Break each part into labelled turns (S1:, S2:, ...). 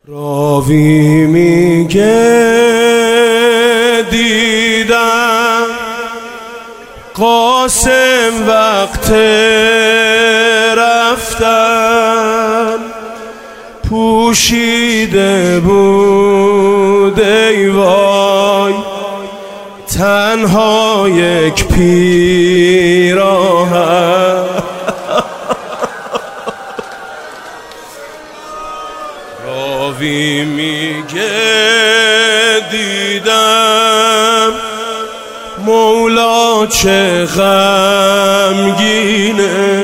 S1: راوی میگه دیدم قاسم وقت رفتن پوشیده بود ای وای تنها یک پیراهن. راوی میگه دیدم مولا چه غمگینه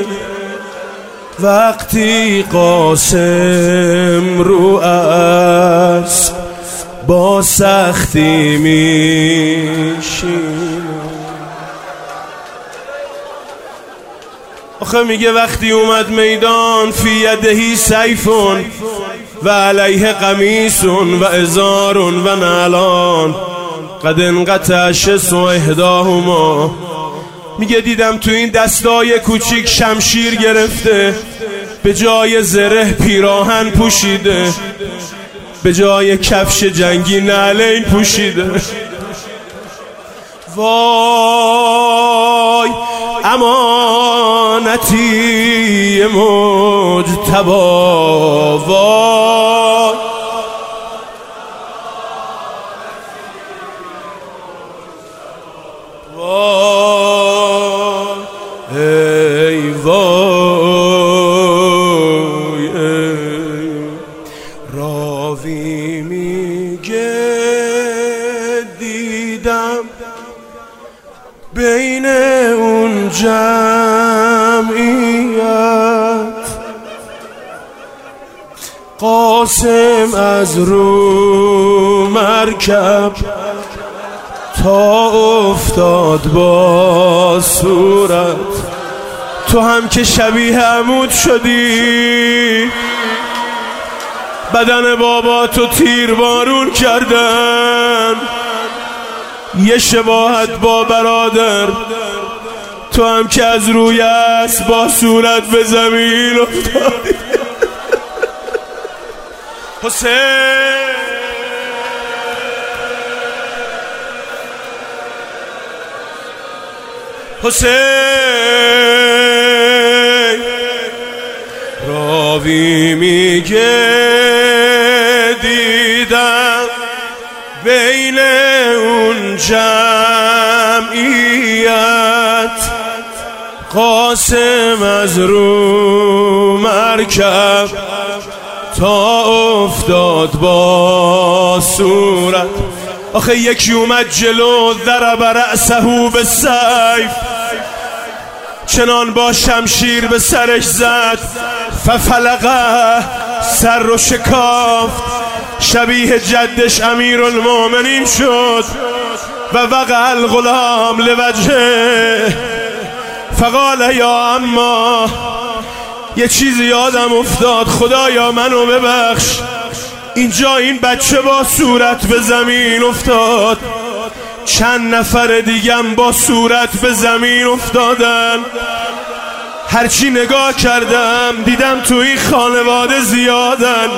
S1: وقتی قاسم رو اسب با سختی میشینه. آخه میگه وقتی اومد میدان فی یدهی سیفون و علیه قمیص و ازار و نعلان قد انقطع شس و احداهما. میگه دیدم تو این دستای کوچیک شمشیر گرفته، به جای زره پیراهن پوشیده، به جای کفش جنگی نعلین پوشیده. وای امانتی مجتبی، وای ای وای راوی میگه دیدم بین اون جمعیت قاسم از رو مرکب تا افتاد با صورت. تو هم که شبیه عمود شدی، بدن بابا تو تیر بارون کردن، یه شباهت با برادر. تو هم که از روی اسب با صورت به زمین افتادی. حسین حسین راوی میگه دیدم بین اون جمعیت قاسم از رو مرکب تا افتاد با صورت. آخه یکی اومد جلو ضرب رأسه بالسیف، چنان با شمشیر به سرش زد، ففلقه سر رو شکافت، شبیه جدش امیرالمومنین شد و وقع الغلام لوجهه فقال یا اما یه چیزی یادم افتاد، خدایا منو ببخش، اینجا این بچه با صورت به زمین افتاد، چند نفر دیگم با صورت به زمین افتادن. هرچی نگاه کردم دیدم تو این خانواده زیادن.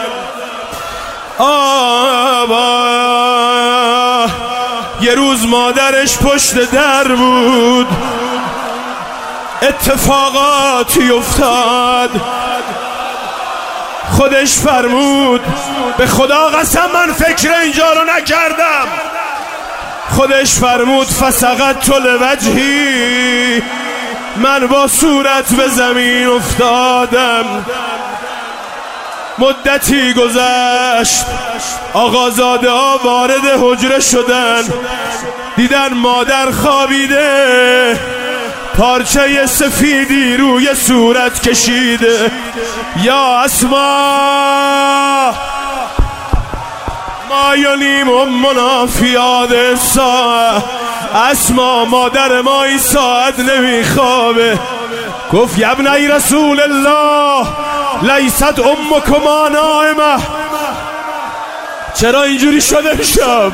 S1: آبا یه روز مادرش پشت در بود، اتفاقاتی افتاد، خودش فرمود به خدا قسم من فکر اینجا رو نکردم، خودش فرمود فسقط لوجهی، من با صورت به زمین افتادم. مدتی گذشت، آقازاده ها وارد حجره شدن، دیدن مادر خوابیده، پارچه سفیدی روی صورت کشیده. یا اسما ما ینیم امنا فی هذه الساعه، اسما مادر ما این ساعت نمیخوابه. گفت یا ابنی رسول الله لیست امکما نائمه. چرا اینجوری شده شب؟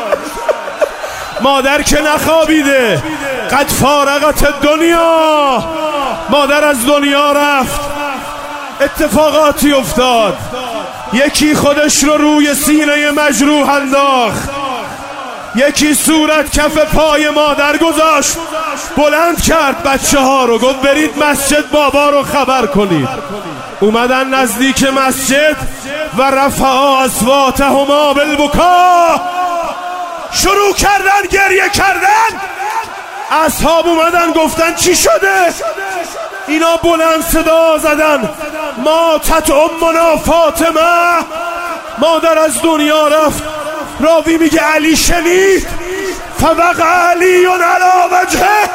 S1: مادر که نخوابیده، قد فارغت دنیا، مادر از دنیا رفت، اتفاقاتی افتاد. یکی خودش رو روی سینه مجروح انداخت، یکی صورت کف پای مادر گذاشت، بلند کرد بچه ها رو، گفت برید مسجد بابا رو خبر کنید. اومدن نزدیک مسجد و رفع اصواتهما بالبکا، شروع کردن گریه کردن. اصحاب اومدن گفتن چی شده؟ اینا بلند صدا زدن ماتت امنا فاطمه، مادر از دنیا رفت. راوی میگه علی شنید فوقع علی علی وجهه.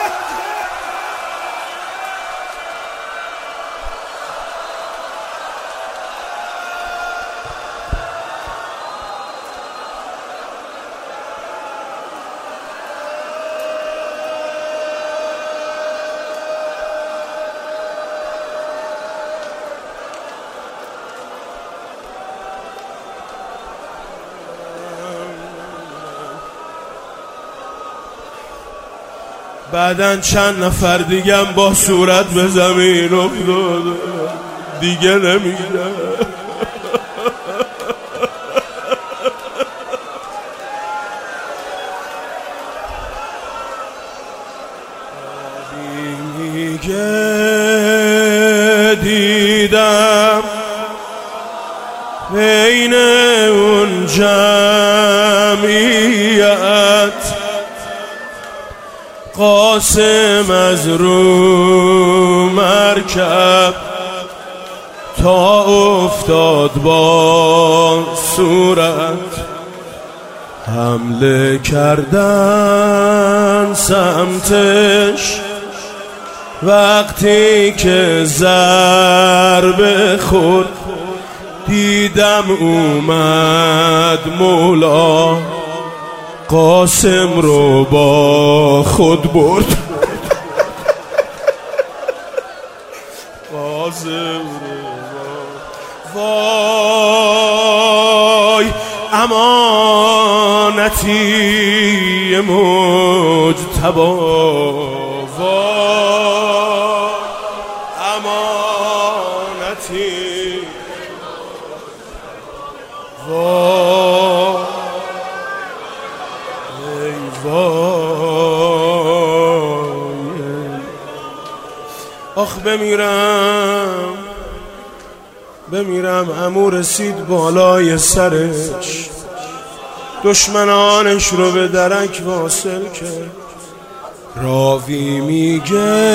S1: بعدن چند نفر دیگم با صورت به زمین افتاد، دیگه نمیده. میگه دیدم بین اون جمعیت قاسم از رو مرکب تا افتاد با صورت، حمله کردن سمتش. وقتی که ضربه خورد دیدم اومد مولا، قاسم رو با خود برد. قاسم رو وای امانتی مجتبی، وای امانتی، وای ای وای. آخ بمیرم عمو رسید بالای سرش، دشمنانش رو به درک واصل کرد. راوی میگه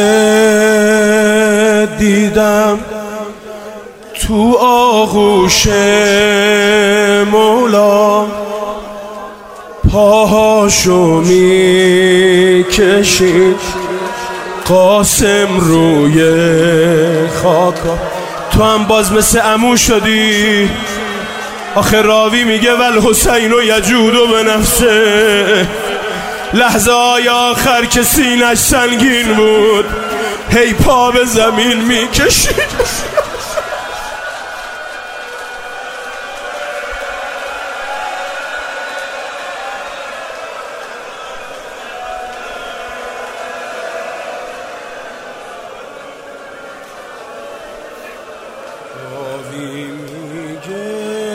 S1: دیدم تو آغوش مولا، پاهاشو میکشید قاسم روی خاکا. تو هم باز مثل عمو شدی. آخه راوی میگه والحسین و یجود به نفسه، لحظه های آخر که سینش سنگین بود هی پا به زمین میکشید. راوی میگه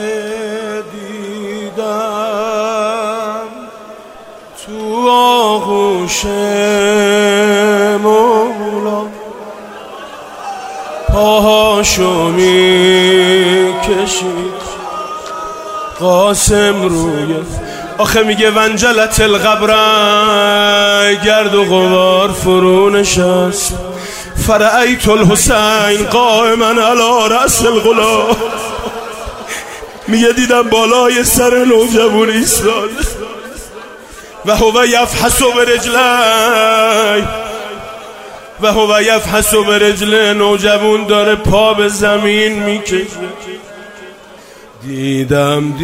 S1: دیدم تو آغوش مولا، پاهاشو میکشید قاسم روی. آخه میگه ونجلت القبر، گرد و غبار فرو نشست، فرأیت الحسین قائما علی رأس الغلام. میگه دیدم بالای سر نوجوان ایستاد و هو یفحص برجلی، و هو یفحص برجلی، نوجوان داره پا به زمین میکشه. دیدم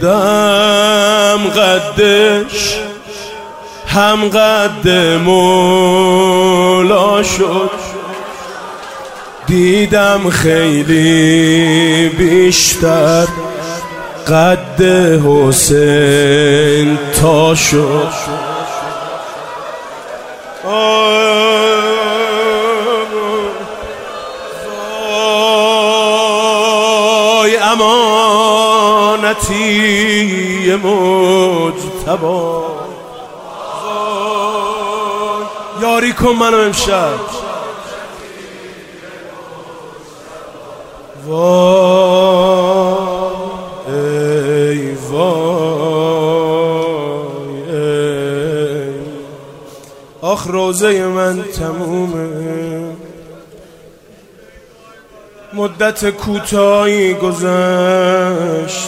S1: قدش هم قد مولا شد، دیدم خیلی بیشتر قد حسین تا شد. وای امان امتی مجتبی. یاری کن منو امشب، وای ای وای ای. آخ روزه من تمومه، مدت کوتاهی گذشت.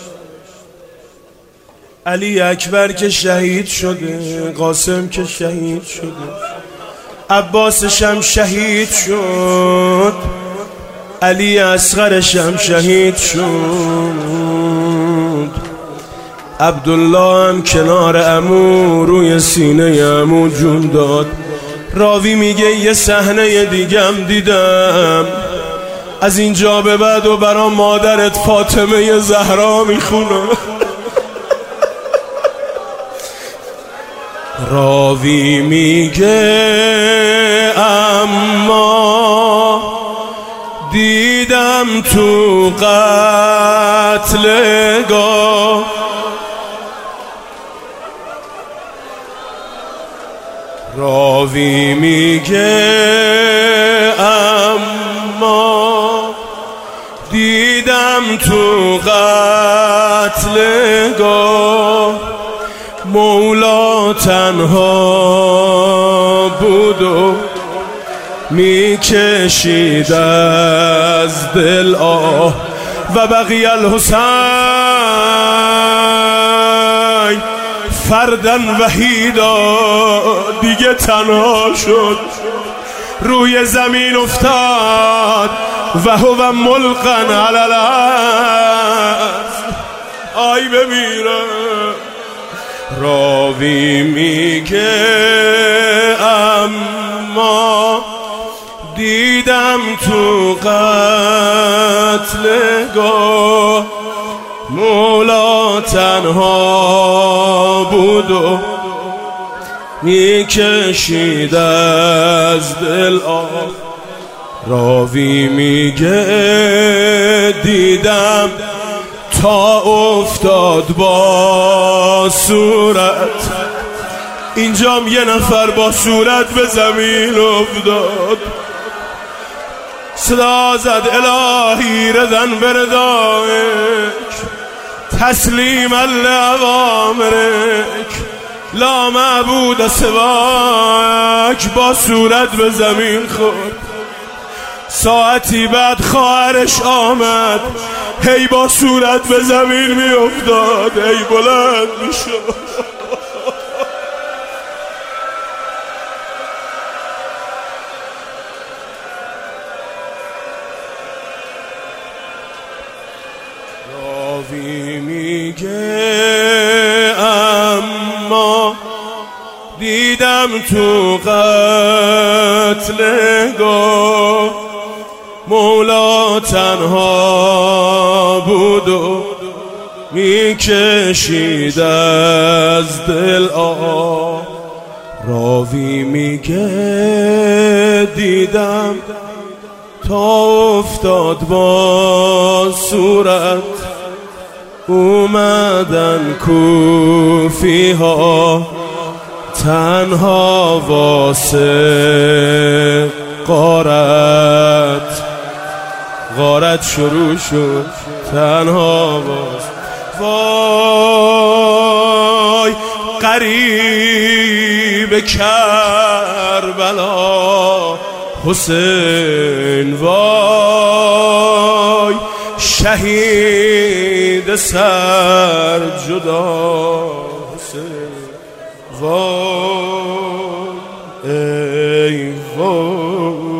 S1: علی اکبر که شهید شده، قاسم که شهید شده، عباسشم شهید شد، علی اصغرشم شهید شد، عبدالله هم کنار عمو روی سینه عمو جون داد. راوی میگه یه صحنه دیگم دیدم، از اینجا به بعد و برا مادرت فاطمه زهرا میخونم. راوی میگه اما دیدم تو قتلگاه، راوی میگه اما دیدم تو قتلگاه، مولا تنها بود و میکشید از دل آه، و بقی الحسین فردن وحیدا، دیگه تنها شد، روی زمین افتاد و هو ملقن علی الارض. آی بمیره. راوی میگه اما دیدم تو قتلگاه، مولا تنها بود و میکشید از دل آه. راوی میگه دیدم تا افتاد با صورت، اینجام یه نفر با صورت به زمین افتاد، صدا زد الهی ردن بردایک تسلیما لأوامرک لا معبود سواک. با صورت به زمین خورد. ساعتی بعد خواهرش آمد، هی با صورت به زمین می افتاد، هی بلند می شد. راوی میگه اما دیدم تو قتلگاه، مولا تنها بود و میکشید از دل آه. راوی میگه دیدم تا افتاد با صورت، اومدن کوفی ها تنها واسه غارت شروع شد، تنها وای قریب کربلا حسین، وای شهید سر جدا حسین، وای ای وای.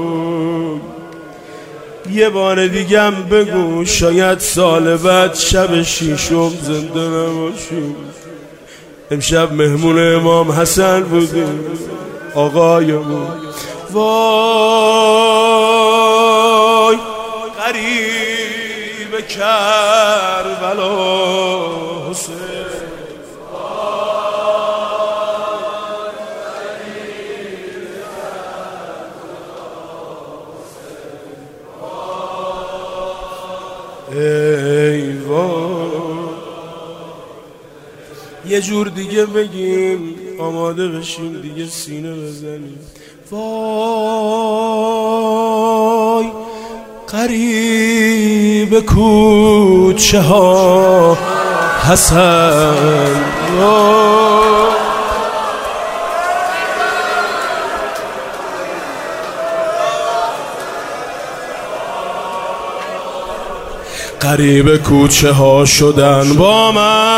S1: یه بار دیگم بگو شاید سال بعد شب شیشم زنده نباشیم. امشب مهمون امام حسن بودیم آقایمون. وای قریب کربلا حسین، ای وای. یه جور دیگه بگیم، آماده بشیم دیگه سینه بزنیم. وای غریب کوچه ها حسن، غریب کوچه ها شدن با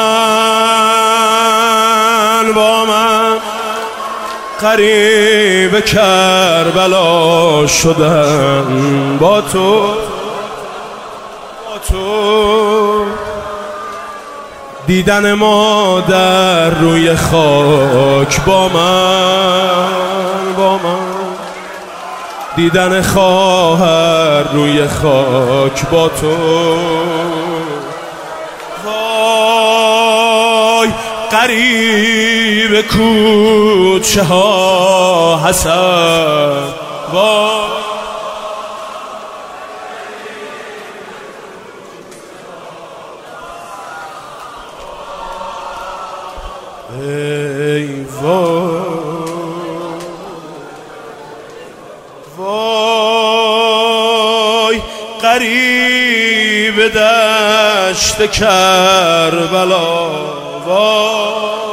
S1: من، با من غریب کربلا شدن با تو، با تو دیدن مادر روی خاک با من، با من دیدن خواهر روی خاک با تو. وای غریب کوچه ها حسن، وای ای وای وای غریب دشت کربلا، وای